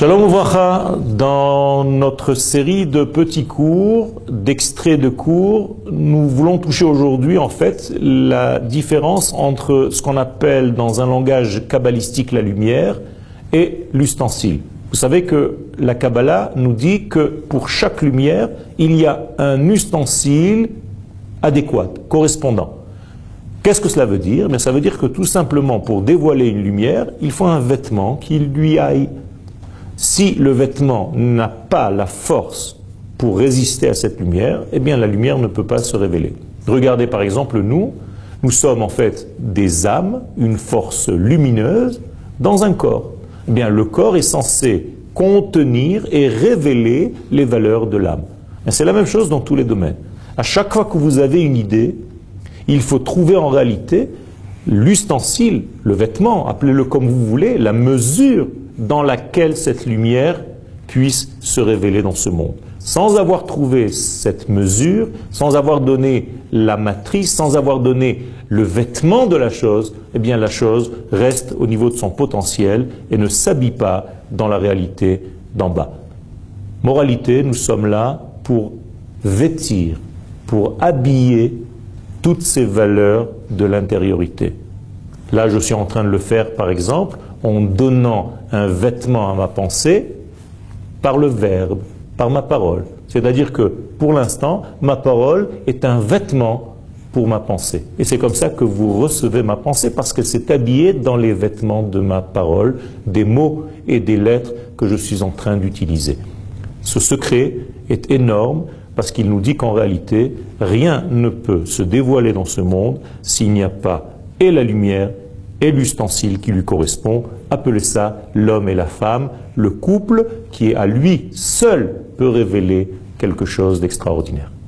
Shalom Uvracha, dans notre série de petits cours, d'extraits de cours, nous voulons toucher aujourd'hui en fait la différence entre ce qu'on appelle dans un langage kabbalistique la lumière et l'ustensile. Vous savez que la Kabbalah nous dit que pour chaque lumière, il y a un ustensile adéquat, correspondant. Qu'est-ce que cela veut dire? Bien, ça veut dire que tout simplement pour dévoiler une lumière, il faut un vêtement qui lui aille. Si le vêtement n'a pas la force pour résister à cette lumière, eh bien la lumière ne peut pas se révéler. Regardez par exemple nous sommes en fait des âmes, une force lumineuse dans un corps. Eh bien le corps est censé contenir et révéler les valeurs de l'âme. C'est la même chose dans tous les domaines. À chaque fois que vous avez une idée, il faut trouver en réalité l'ustensile, le vêtement, appelez-le comme vous voulez, la mesure dans laquelle cette lumière puisse se révéler dans ce monde. Sans avoir trouvé cette mesure, sans avoir donné la matrice, sans avoir donné le vêtement de la chose, eh bien la chose reste au niveau de son potentiel et ne s'habille pas dans la réalité d'en bas. Moralité, nous sommes là pour vêtir, pour habiller toutes ces valeurs de l'intériorité. Là, je suis en train de le faire, par exemple, en donnant un vêtement à ma pensée par le verbe, par ma parole. C'est-à-dire que, pour l'instant, ma parole est un vêtement pour ma pensée. Et c'est comme ça que vous recevez ma pensée, parce qu'elle s'est habillée dans les vêtements de ma parole, des mots et des lettres que je suis en train d'utiliser. Ce secret est énorme, parce qu'il nous dit qu'en réalité, rien ne peut se dévoiler dans ce monde s'il n'y a pas et la lumière et l'ustensile qui lui correspond. Appelez ça l'homme et la femme, le couple qui à lui seul peut révéler quelque chose d'extraordinaire.